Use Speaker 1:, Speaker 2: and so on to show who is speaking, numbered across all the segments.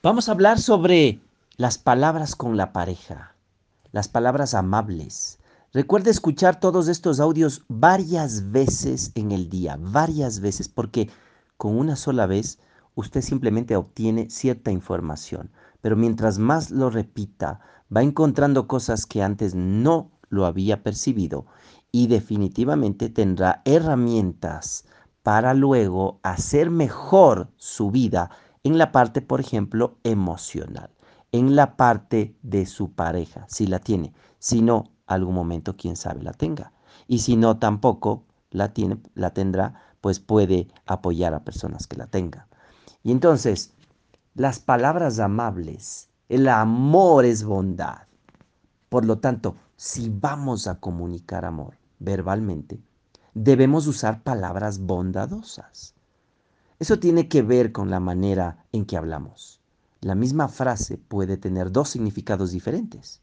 Speaker 1: Vamos a hablar sobre las palabras con la pareja, las palabras amables. Recuerde escuchar todos estos audios varias veces en el día, varias veces, porque con una sola vez usted simplemente obtiene cierta información, pero mientras más lo repita, va encontrando cosas que antes no lo había percibido y definitivamente tendrá herramientas para luego hacer mejor su vida en la parte, por ejemplo, emocional, en la parte de su pareja, si la tiene. Si no, algún momento, quién sabe, la tenga. Y si no, tampoco la tiene, la tendrá, pues puede apoyar a personas que la tengan. Y entonces, las palabras amables, el amor es bondad. Por lo tanto, si vamos a comunicar amor verbalmente, debemos usar palabras bondadosas. Eso tiene que ver con la manera en que hablamos. La misma frase puede tener dos significados diferentes,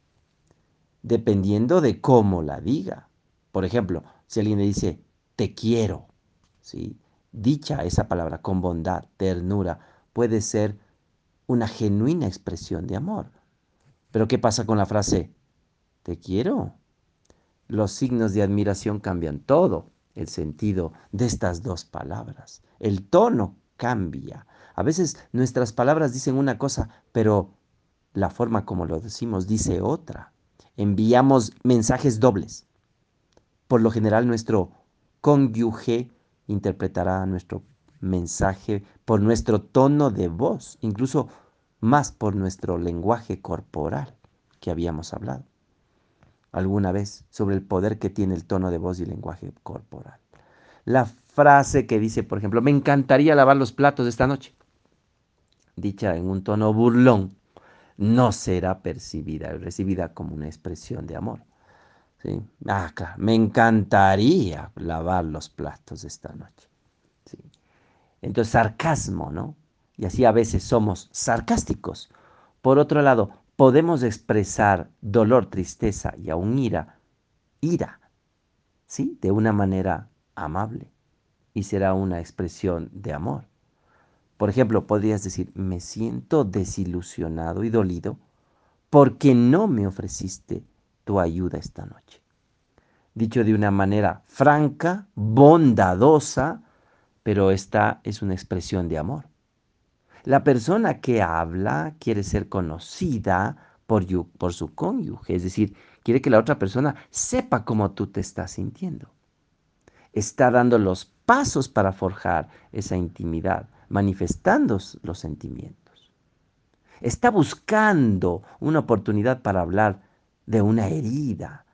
Speaker 1: dependiendo de cómo la diga. Por ejemplo, si alguien le dice, te quiero, ¿sí? Dicha esa palabra con bondad, ternura, puede ser una genuina expresión de amor. Pero ¿qué pasa con la frase, te quiero? Los signos de admiración cambian todo el sentido de estas dos palabras. El tono cambia. A veces nuestras palabras dicen una cosa, pero la forma como lo decimos dice otra. Enviamos mensajes dobles. Por lo general nuestro cónyuge interpretará nuestro mensaje por nuestro tono de voz, incluso más por nuestro lenguaje corporal que habíamos hablado alguna vez sobre el poder que tiene el tono de voz y el lenguaje corporal. La frase que dice, por ejemplo, me encantaría lavar los platos esta noche, dicha en un tono burlón, no será percibida, recibida como una expresión de amor. ¿Sí? Ah, claro, me encantaría lavar los platos esta noche. ¿Sí? Entonces, sarcasmo, ¿no? Y así a veces somos sarcásticos. Por otro lado, podemos expresar dolor, tristeza y aún ira, ¿sí? De una manera amable y será una expresión de amor. Por ejemplo, podrías decir, me siento desilusionado y dolido porque no me ofreciste tu ayuda esta noche. Dicho de una manera franca, bondadosa, pero esta es una expresión de amor. La persona que habla quiere ser conocida por su cónyuge, es decir, quiere que la otra persona sepa cómo tú te estás sintiendo. Está dando los pasos para forjar esa intimidad, manifestando los sentimientos. Está buscando una oportunidad para hablar de una herida,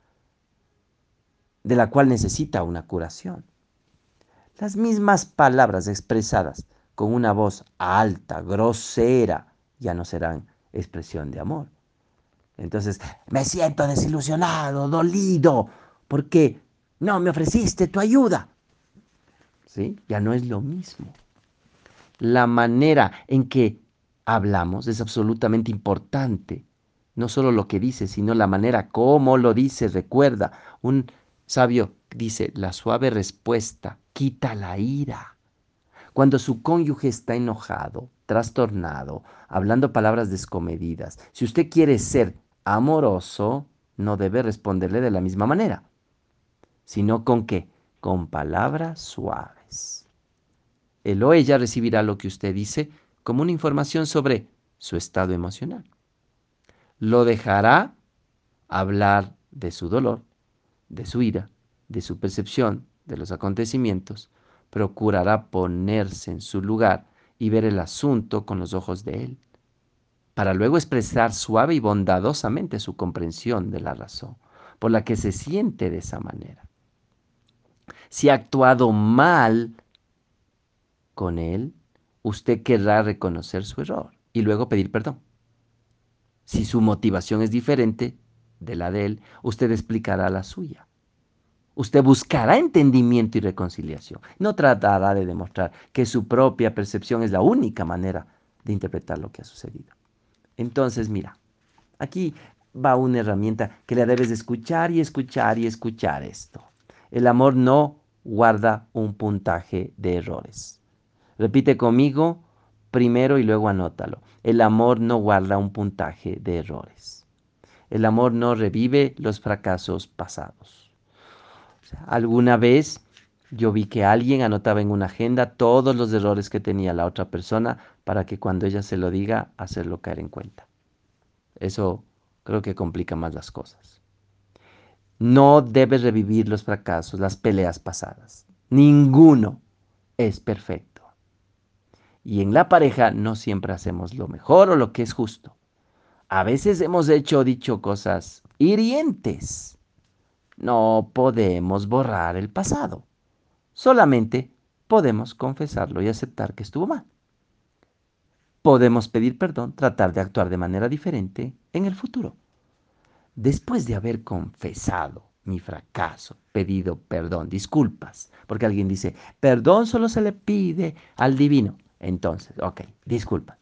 Speaker 1: de la cual necesita una curación. Las mismas palabras expresadas con una voz alta, grosera, ya no serán expresión de amor. Entonces, me siento desilusionado, dolido, porque no me ofreciste tu ayuda. ¿Sí? Ya no es lo mismo. La manera en que hablamos es absolutamente importante. No solo lo que dice, sino la manera como lo dice. Recuerda, un sabio dice, la suave respuesta quita la ira. Cuando su cónyuge está enojado, trastornado, hablando palabras descomedidas, si usted quiere ser amoroso, no debe responderle de la misma manera, sino con qué, con palabras suaves. Él o ella recibirá lo que usted dice como una información sobre su estado emocional. Lo dejará hablar de su dolor, de su ira, de su percepción de los acontecimientos. Procurará ponerse en su lugar y ver el asunto con los ojos de él, para luego expresar suave y bondadosamente su comprensión de la razón por la que se siente de esa manera. Si ha actuado mal con él, usted querrá reconocer su error y luego pedir perdón. Si su motivación es diferente de la de él, usted explicará la suya. Usted buscará entendimiento y reconciliación. No tratará de demostrar que su propia percepción es la única manera de interpretar lo que ha sucedido. Entonces, mira, aquí va una herramienta que le debes de escuchar y escuchar y escuchar esto. El amor no guarda un puntaje de errores. Repite conmigo, primero y luego anótalo. El amor no guarda un puntaje de errores. El amor no revive los fracasos pasados. O sea, alguna vez yo vi que alguien anotaba en una agenda todos los errores que tenía la otra persona para que cuando ella se lo diga, hacerlo caer en cuenta. Eso creo que complica más las cosas. No debes revivir los fracasos, las peleas pasadas. Ninguno es perfecto. Y en la pareja no siempre hacemos lo mejor o lo que es justo. A veces hemos hecho o dicho cosas hirientes. No podemos borrar el pasado. Solamente podemos confesarlo y aceptar que estuvo mal. Podemos pedir perdón, tratar de actuar de manera diferente en el futuro. Después de haber confesado mi fracaso, pedido perdón, disculpas, porque alguien dice, perdón solo se le pide al divino. Entonces, ok, disculpa.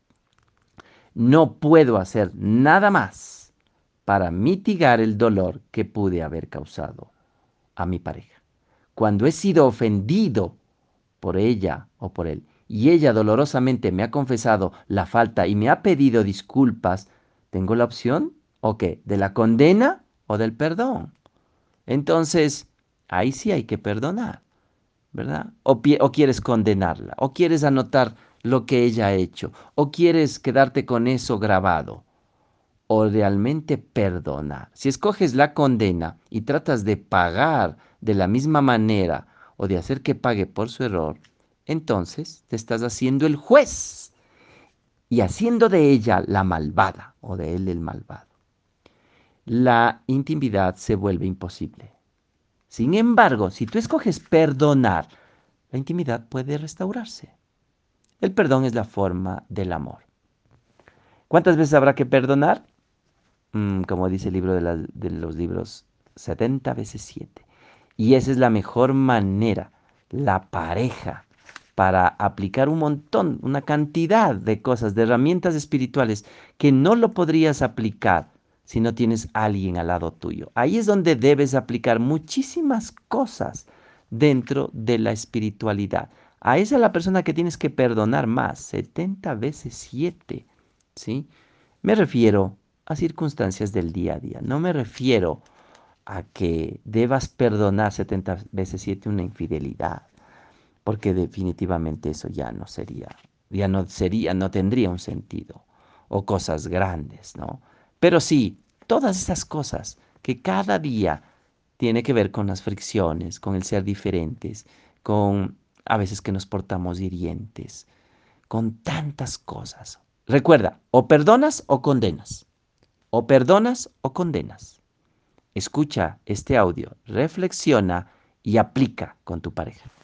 Speaker 1: No puedo hacer nada más para mitigar el dolor que pude haber causado a mi pareja. Cuando he sido ofendido por ella o por él, y ella dolorosamente me ha confesado la falta y me ha pedido disculpas, ¿tengo la opción? ¿O qué? ¿De la condena o del perdón? Entonces, ahí sí hay que perdonar, ¿verdad? O quieres condenarla, o quieres anotar lo que ella ha hecho, o quieres quedarte con eso grabado, o realmente perdonar. Si escoges la condena y tratas de pagar de la misma manera o de hacer que pague por su error, entonces te estás haciendo el juez y haciendo de ella la malvada o de él el malvado. La intimidad se vuelve imposible. Sin embargo, si tú escoges perdonar, la intimidad puede restaurarse. El perdón es la forma del amor. ¿Cuántas veces habrá que perdonar? Como dice el libro de los libros, 70 veces 7. Y esa es la mejor manera, la pareja, para aplicar un montón, una cantidad de cosas, de herramientas espirituales que no lo podrías aplicar si no tienes a alguien al lado tuyo. Ahí es donde debes aplicar muchísimas cosas dentro de la espiritualidad. A esa es la persona que tienes que perdonar más, 70 veces 7, ¿sí? Me refiero a circunstancias del día a día. No me refiero a que debas perdonar 70 veces 7 una infidelidad, porque definitivamente eso no tendría un sentido, o cosas grandes, ¿no? Pero sí, todas esas cosas que cada día tiene que ver con las fricciones, con el ser diferentes, con a veces que nos portamos hirientes, con tantas cosas. Recuerda, o perdonas o condenas. O perdonas o condenas. Escucha este audio, reflexiona y aplica con tu pareja.